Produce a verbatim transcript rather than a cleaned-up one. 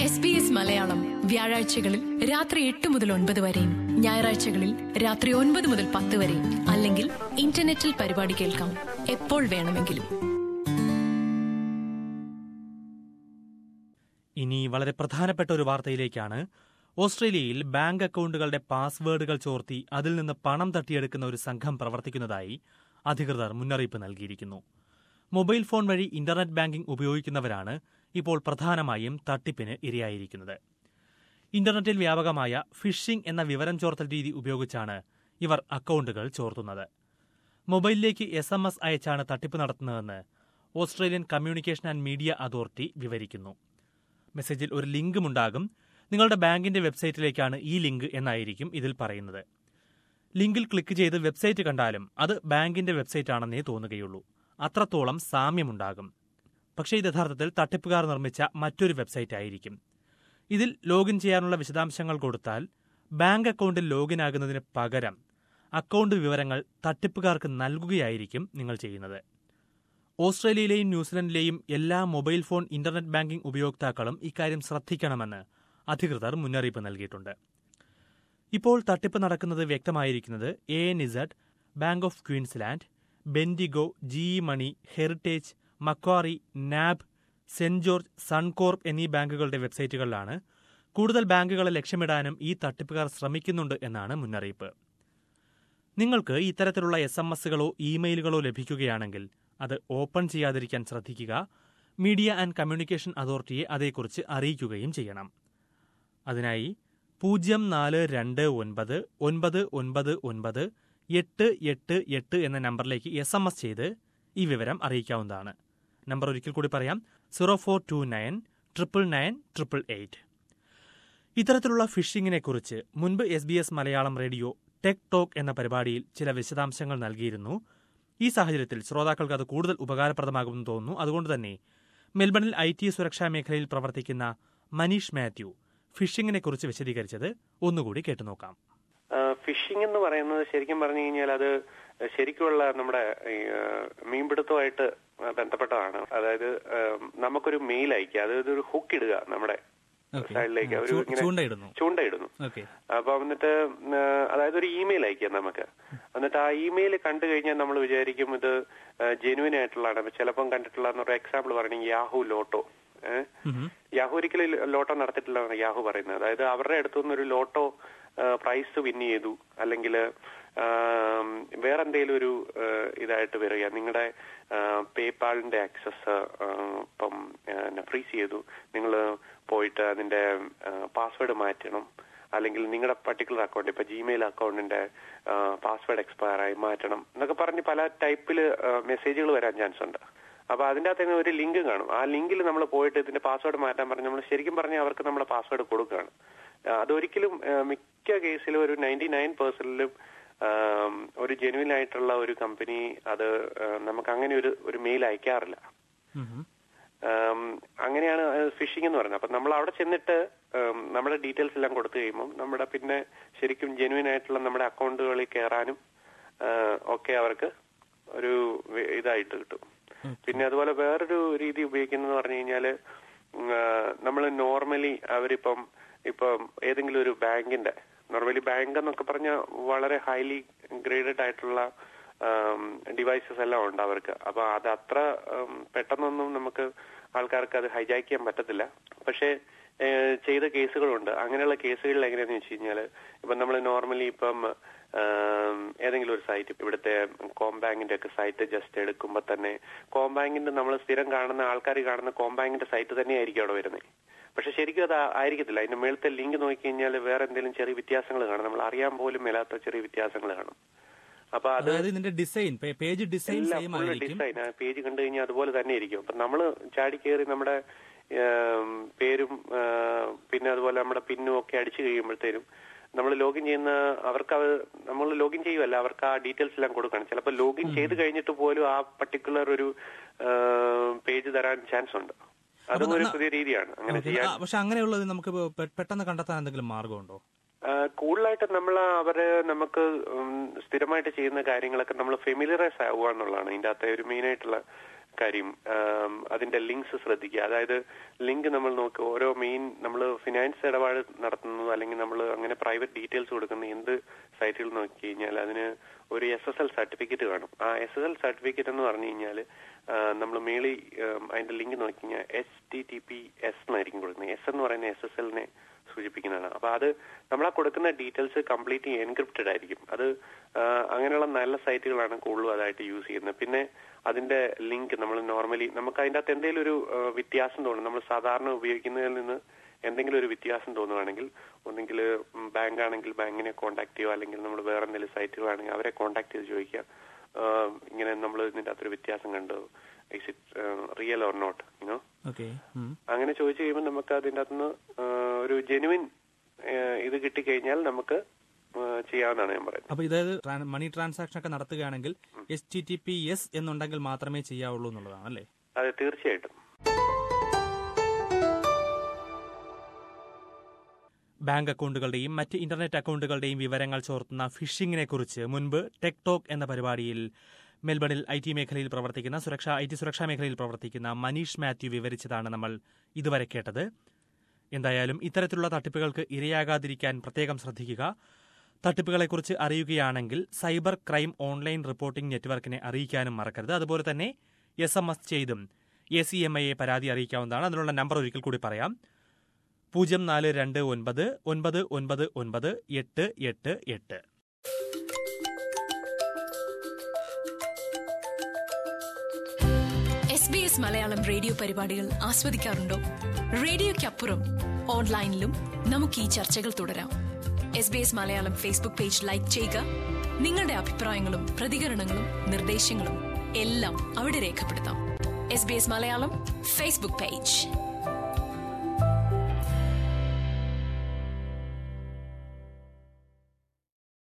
S B S Malayalam വ്യാഴാഴ്ചകളിൽ രാത്രി എട്ട് മുതൽ ഒൻപത് വരെയും ഞായറാഴ്ചകളിൽ രാത്രി ഒൻപത് മുതൽ പത്ത് വരെയും അല്ലെങ്കിൽ ഇന്റർനെറ്റിൽ പരിപാടി കേൾക്കാം എപ്പോൾ വേണമെങ്കിലും. ഇനി വളരെ പ്രധാനപ്പെട്ട ഒരു വാർത്തയിലേക്കാണ്. ഓസ്ട്രേലിയയിൽ ബാങ്ക് അക്കൌണ്ടുകളുടെ പാസ്വേഡുകൾ ചോർത്തി അതിൽ നിന്ന് പണം തട്ടിയെടുക്കുന്ന ഒരു സംഘം പ്രവർത്തിക്കുന്നതായി അധികൃതർ മുന്നറിയിപ്പ് നൽകിയിരിക്കുന്നു. മൊബൈൽ ഫോൺ വഴി ഇന്റർനെറ്റ് ബാങ്കിംഗ് ഉപയോഗിക്കുന്നവരാണ് ഇപ്പോൾ പ്രധാനമായും തട്ടിപ്പിന് ഇരയായിരിക്കുന്നത്. ഇന്റർനെറ്റിൽ വ്യാപകമായ ഫിഷിംഗ് എന്ന വിവരം ചോർത്തൽ രീതി ഉപയോഗിച്ചാണ് ഇവർ അക്കൌണ്ടുകൾ ചോർത്തുന്നത്. മൊബൈലിലേക്ക് എസ് എം എസ് അയച്ചാണ് തട്ടിപ്പ് നടത്തുന്നതെന്ന് Australian communication and media authority വിവരിക്കുന്നു. മെസ്സേജിൽ ഒരു ലിങ്കുമുണ്ടാകും. നിങ്ങളുടെ ബാങ്കിന്റെ വെബ്സൈറ്റിലേക്കാണ് ഈ ലിങ്ക് എന്നായിരിക്കും ഇതിൽ പറയുന്നത്. ലിങ്കിൽ ക്ലിക്ക് ചെയ്ത് വെബ്സൈറ്റ് കണ്ടാലും അത് ബാങ്കിന്റെ വെബ്സൈറ്റാണെന്നേ തോന്നുകയുള്ളൂ. അത്രത്തോളം സാമ്യമുണ്ടാകും. പക്ഷേ ഇത് യഥാർത്ഥത്തിൽ തട്ടിപ്പുകാർ നിർമ്മിച്ച മറ്റൊരു വെബ്സൈറ്റ് ആയിരിക്കും. ഇതിൽ ലോഗിൻ ചെയ്യാനുള്ള വിശദാംശങ്ങൾ കൊടുത്താൽ ബാങ്ക് അക്കൌണ്ടിൽ ലോഗിൻ ആകുന്നതിന് പകരം അക്കൌണ്ട് വിവരങ്ങൾ തട്ടിപ്പുകാർക്ക് നൽകുകയായിരിക്കും നിങ്ങൾ ചെയ്യുന്നത്. ഓസ്ട്രേലിയയിലെയും ന്യൂസിലൻഡിലെയും എല്ലാ മൊബൈൽ ഫോൺ ഇന്റർനെറ്റ് ബാങ്കിംഗ് ഉപയോക്താക്കളും ഇക്കാര്യം ശ്രദ്ധിക്കണമെന്ന് അധികൃതർ മുന്നറിയിപ്പ് നൽകിയിട്ടുണ്ട്. ഇപ്പോൾ തട്ടിപ്പ് നടക്കുന്നത് വ്യക്തമായിരിക്കുന്നത് A N Z, bank of Queensland, Bendigo, G E money, Heritage, Macquarie, NAB, സെന്റ് ജോർജ്, സൺകോർപ്പ് എന്നീ ബാങ്കുകളുടെ വെബ്സൈറ്റുകളിലാണ്. കൂടുതൽ ബാങ്കുകളെ ലക്ഷ്യമിടാനും ഈ തട്ടിപ്പുകാർ ശ്രമിക്കുന്നുണ്ട് എന്നാണ് മുന്നറിയിപ്പ്. നിങ്ങൾക്ക് ഇത്തരത്തിലുള്ള എസ് എം എസുകളോ ഇമെയിലുകളോ ലഭിക്കുകയാണെങ്കിൽ അത് ഓപ്പൺ ചെയ്യാതിരിക്കാൻ ശ്രദ്ധിക്കുക. മീഡിയ ആൻഡ് കമ്മ്യൂണിക്കേഷൻ അതോറിറ്റിയെ അതേക്കുറിച്ച് അറിയിക്കുകയും ചെയ്യണം. അതിനായി പൂജ്യം നാല് രണ്ട് ഒൻപത് ഒൻപത് ഒൻപത് ഒൻപത് എട്ട് എട്ട് എട്ട് എന്ന നമ്പറിലേക്ക് എസ് എം എസ് ചെയ്ത് ഈ വിവരം അറിയിക്കാവുന്നതാണ്. നമ്പർ ഒരിക്കൽ കൂടി പറയാം: zero four two nine triple nine triple eight. ഇത്തരത്തിലുള്ള ഫിഷിംഗിനെ കുറിച്ച് മുൻപ് S B S Malayalam radio tech talk എന്ന പരിപാടിയിൽ ചില വിശദാംശങ്ങൾ നൽകിയിരുന്നു. ഈ സാഹചര്യത്തിൽ ശ്രോതാക്കൾക്ക് അത് കൂടുതൽ ഉപകാരപ്രദമാകുമെന്ന് തോന്നുന്നു. അതുകൊണ്ട് തന്നെ മെൽബണിൽ ഐ ടി സുരക്ഷാ മേഖലയിൽ പ്രവർത്തിക്കുന്ന മനീഷ് മാത്യു ഫിഷിംഗിനെ കുറിച്ച് വിശദീകരിച്ചത് ഒന്നുകൂടി കേട്ടുനോക്കാം. ഫിഷിംഗ് എന്ന് പറയുന്നത് ശരിക്കും പറഞ്ഞു കഴിഞ്ഞാൽ അത് ശരിക്കുള്ള നമ്മുടെ മീൻപിടുത്തമായിട്ട് ബന്ധപ്പെട്ടതാണ്. അതായത് നമുക്കൊരു മെയിൽ അയക്കുക, അതായത് ഒരു ഹുക്ക് ഇടുക നമ്മുടെ സൈഡിലേക്ക്, അവർ ഇങ്ങനെ ചൂണ്ടയിടുന്നു. അപ്പൊ എന്നിട്ട് അതായത് ഒരു ഇമെയിൽ അയക്കുക നമുക്ക്. എന്നിട്ട് ആ ഇമെയിൽ കണ്ടു കഴിഞ്ഞാൽ നമ്മൾ വിചാരിക്കും ഇത് ജെനുവിൻ ആയിട്ടുള്ളതാണ്. ചിലപ്പം കണ്ടിട്ടുള്ള എക്സാമ്പിൾ പറയണെങ്കിൽ യാഹു ലോട്ടോ. യാഹു ഒരിക്കലും ലോട്ടോ നടത്തിയിട്ടില്ല യാഹു പറയുന്നത്. അതായത് അവരുടെ അടുത്തുനിന്ന് ഒരു ലോട്ടോ പ്രൈസ് വിൻ ചെയ്തു, അല്ലെങ്കിൽ വേറെന്തെങ്കിലും ഒരു ഇതായിട്ട് വരിക, നിങ്ങളുടെ പേപാളിന്റെ ആക്സസ് ഇപ്പം ഫ്രീസ് ചെയ്തു, നിങ്ങൾ പോയിട്ട് അതിന്റെ പാസ്വേഡ് മാറ്റണം, അല്ലെങ്കിൽ നിങ്ങളുടെ പർട്ടിക്കുലർ അക്കൗണ്ട് ഇപ്പൊ ജിമെയിൽ അക്കൗണ്ടിന്റെ പാസ്വേഡ് എക്സ്പയർ ആയി മാറ്റണം എന്നൊക്കെ പറഞ്ഞ് പല ടൈപ്പില് മെസ്സേജുകൾ വരാൻ ചാൻസ് ഉണ്ട്. അപ്പൊ അതിന്റെ അകത്ത് ഒരു ലിങ്ക് കാണും. ആ ലിങ്കിൽ നമ്മൾ പോയിട്ട് ഇതിന്റെ പാസ്വേഡ് മാറ്റാൻ പറഞ്ഞ് നമ്മൾ ശരിക്കും പറഞ്ഞാൽ അവർക്ക് നമ്മുടെ പാസ്വേഡ് കൊടുക്കുകയാണ്. അതൊരിക്കലും മിക്ക കേസിലും ഒരു നയൻറ്റി നയൻ പെർസെന്റിലും ഒരു ജെനുവിൻ ആയിട്ടുള്ള ഒരു കമ്പനി അത് നമുക്ക് അങ്ങനെ ഒരു ഒരു മെയിൽ അയക്കാറില്ല. അങ്ങനെയാണ് ഫിഷിംഗ് എന്ന് പറയുന്നത്. അപ്പൊ നമ്മൾ അവിടെ ചെന്നിട്ട് നമ്മുടെ ഡീറ്റെയിൽസ് എല്ലാം കൊടുത്തു കഴിയുമ്പോൾ നമ്മുടെ പിന്നെ ശരിക്കും ജെനുവിൻ ആയിട്ടുള്ള നമ്മുടെ അക്കൗണ്ടുകളിൽ കയറാനും ഒക്കെ അവർക്ക് ഒരു ഇതായിട്ട് കിട്ടും. പിന്നെ അതുപോലെ വേറൊരു രീതി ഉപയോഗിക്കുന്നത് പറഞ്ഞു കഴിഞ്ഞാല് നമ്മൾ നോർമലി അവരിപ്പം ഇപ്പം ഏതെങ്കിലും ഒരു ബാങ്കിന്റെ നോർമലി ബാങ്ക് എന്നൊക്കെ പറഞ്ഞാൽ വളരെ ഹൈലി ഗ്രേഡഡ് ആയിട്ടുള്ള ഡിവൈസസ് എല്ലാം ഉണ്ട് അവർക്ക്. അപ്പൊ അത് അത്ര പെട്ടെന്നൊന്നും നമുക്ക് ആൾക്കാർക്ക് അത് ഹൈജാക്ക് ചെയ്യാൻ പറ്റത്തില്ല. പക്ഷെ ചെയ്ത കേസുകളുണ്ട്. അങ്ങനെയുള്ള കേസുകളിൽ എങ്ങനെയാന്ന് വെച്ച് കഴിഞ്ഞാല് ഇപ്പൊ നമ്മൾ നോർമലി ഇപ്പം ഏതെങ്കിലും ഒരു സൈറ്റ്, ഇവിടുത്തെ കോംബാങ്കിന്റെ ഒക്കെ സൈറ്റ് ജസ്റ്റ് എടുക്കുമ്പോൾ തന്നെ കോംബാങ്കിന്റെ നമ്മൾ സ്ഥിരം കാണുന്ന ആൾക്കാർ കാണുന്ന കോംബാങ്കിന്റെ സൈറ്റ് തന്നെയായിരിക്കും അവിടെ വരുന്നത്. പക്ഷെ ശരിക്കും അത് ആയിരിക്കത്തില്ല. അതിന്റെ മേളത്തെ ലിങ്ക് നോക്കി കഴിഞ്ഞാൽ വേറെ എന്തെങ്കിലും ചെറിയ വ്യത്യാസങ്ങൾ കാണും. നമ്മൾ അറിയാൻ പോലും മേലാത്ത ചെറിയ വ്യത്യാസങ്ങൾ കാണും. അപ്പൊ അത് design page design design page കണ്ടു കഴിഞ്ഞാൽ അതുപോലെ തന്നെ ഇരിക്കും. അപ്പൊ നമ്മള് ചാടി കയറി നമ്മുടെ പേരും പിന്നെ അതുപോലെ നമ്മുടെ പിന്നും ഒക്കെ അടിച്ചു കഴിയുമ്പോഴത്തേനും നമ്മൾ ലോഗിൻ ചെയ്യുന്ന അവർക്ക് അത് നമ്മൾ ലോഗിൻ ചെയ്യുമല്ല, അവർക്ക് ആ ഡീറ്റെയിൽസ് എല്ലാം കൊടുക്കണം. ചിലപ്പോൾ ലോഗിൻ ചെയ്ത് കഴിഞ്ഞിട്ട് പോലും ആ പർട്ടിക്കുലർ ഒരു പേജ് തരാൻ ചാൻസ് ഉണ്ട്. അതും ഒരു പുതിയ രീതിയാണ് അങ്ങനെ ചെയ്യാൻ. പക്ഷെ അങ്ങനെയുള്ളത് നമുക്ക് പെട്ടെന്ന് കണ്ടെത്താൻ എന്തെങ്കിലും മാർഗമുണ്ടോ? കൂടുതലായിട്ട് നമ്മൾ അവര് നമുക്ക് സ്ഥിരമായിട്ട് ചെയ്യുന്ന കാര്യങ്ങളൊക്കെ നമ്മൾ ഫെമിലിയറൈസ് ആവുക എന്നുള്ളതാണ് ഇതിന്റെ അകത്തെ ഒരു മെയിൻ ആയിട്ടുള്ള കാര്യം. അതിന്റെ ലിങ്ക്സ് ശ്രദ്ധിക്കുക. അതായത് ലിങ്ക് നമ്മൾ നോക്കുക, ഓരോ മെയിൻ നമ്മൾ ഫിനാൻസ് ഇടപാട് നടത്തുന്നത് അല്ലെങ്കിൽ നമ്മൾ അങ്ങനെ പ്രൈവറ്റ് ഡീറ്റെയിൽസ് കൊടുക്കുന്ന എന്ത് സൈറ്റുകൾ നോക്കി കഴിഞ്ഞാൽ അതിന് ഒരു എസ് എസ് എൽ സർട്ടിഫിക്കറ്റ് കാണും. ആ എസ് എസ് എൽ സർട്ടിഫിക്കറ്റ് എന്ന് പറഞ്ഞു കഴിഞ്ഞാൽ നമ്മൾ മേളി അതിന്റെ ലിങ്ക് നോക്കി കഴിഞ്ഞാൽ H T T P S എന്നായിരിക്കും കൊടുക്കുന്നത്. എസ് എന്ന് പറയുന്ന എസ് എസ് എല്ലിനെ സൂചിപ്പിക്കുന്നതാണ്. അപ്പൊ അത് നമ്മളാ കൊടുക്കുന്ന ഡീറ്റെയിൽസ് കംപ്ലീറ്റ്ലി എൻക്രിപ്റ്റഡ് ആയിരിക്കും. അത് അങ്ങനെയുള്ള നല്ല സൈറ്റുകളാണ് കൂടുതലും അതായിട്ട് യൂസ് ചെയ്യുന്നത്. പിന്നെ അതിന്റെ ലിങ്ക് നമ്മൾ നോർമലി നമുക്ക് അതിൻ്റെ അകത്ത് എന്തെങ്കിലും ഒരു വ്യത്യാസം തോന്നും, നമ്മൾ സാധാരണ ഉപയോഗിക്കുന്നതിൽ നിന്ന് എന്തെങ്കിലും ഒരു വ്യത്യാസം തോന്നുവാണെങ്കിൽ ഒന്നെങ്കിൽ ബാങ്ക് ആണെങ്കിൽ ബാങ്കിനെ കോൺടാക്ട് ചെയ്യുക, അല്ലെങ്കിൽ നമ്മൾ വേറെ എന്തെങ്കിലും സൈറ്റുകളാണെങ്കിൽ അവരെ കോൺടാക്ട് ചെയ്ത് ചോദിക്കുക, ഇങ്ങനെ നമ്മൾ ഇതിന്റെ അകത്തൊരു വ്യത്യാസം കണ്ടു, is it real or not you know. അങ്ങനെ ചോദിച്ചു കഴിയുമ്പോൾ നമുക്ക് അതിൻ്റെ അകത്തുനിന്ന് ഒരു ജെനുവിൻ ഇത് കിട്ടിക്കഴിഞ്ഞാൽ നമുക്ക് ചെയ്യാവുന്നതാണ് ഞാൻ പറയുന്നത്. അപ്പൊ ഇതായത് മണി ട്രാൻസാക്ഷൻ ഒക്കെ നടത്തുകയാണെങ്കിൽ H T T P S എന്നുണ്ടെങ്കിൽ മാത്രമേ ചെയ്യാവുള്ളൂ എന്നുള്ളതാണ് അല്ലേ? അതെ, തീർച്ചയായിട്ടും. ബാങ്ക് അക്കൗണ്ടുകളുടെയും മറ്റ് ഇന്റർനെറ്റ് അക്കൗണ്ടുകളുടെയും വിവരങ്ങൾ ചോർത്തുന്ന ഫിഷിംഗിനെ കുറിച്ച് മുൻപ് ടെക് ടോക്ക് എന്ന പരിപാടിയിൽ മെൽബണിൽ ഐ ടി മേഖലയിൽ പ്രവർത്തിക്കുന്ന സുരക്ഷാ ഐ ടി സുരക്ഷാ മേഖലയിൽ പ്രവർത്തിക്കുന്ന മനീഷ് മാത്യു വിവരിച്ചതാണ് നമ്മൾ ഇതുവരെ കേട്ടത്. എന്തായാലും ഇത്തരത്തിലുള്ള തട്ടിപ്പുകൾക്ക് ഇരയാകാതിരിക്കാൻ പ്രത്യേകം ശ്രദ്ധിക്കുക. തട്ടിപ്പുകളെക്കുറിച്ച് അറിയുകയാണെങ്കിൽ സൈബർ ക്രൈം ഓൺലൈൻ റിപ്പോർട്ടിംഗ് നെറ്റ്വർക്കിനെ അറിയിക്കാനും മറക്കരുത്. അതുപോലെ തന്നെ എസ് എം എസ് ചെയ്തും എ സി എം ഐയെ പരാതി അറിയിക്കാവുന്നതാണ്. അതിനുള്ള നമ്പർ ഒരിക്കൽ കൂടി പറയാം: പൂജ്യം നാല് രണ്ട് ഒൻപത് ഒൻപത് ഒൻപത് ഒൻപത് എട്ട് എട്ട് എട്ട്. S B S Malayalam radio പരിപാടികൾ ആസ്വദിക്കാറുണ്ടോ? റേഡിയോയ്ക്കപ്പുറം ഓൺലൈനിലും നമുക്ക് ഈ ചർച്ചകൾ തുടരാം. S B S Malayalam Facebook page like ചെയ്യുക. നിങ്ങളുടെ അഭിപ്രായങ്ങളും പ്രതികരണങ്ങളും നിർദ്ദേശങ്ങളും എല്ലാം അവിടെ രേഖപ്പെടുത്താം. S B S Malayalam Facebook page.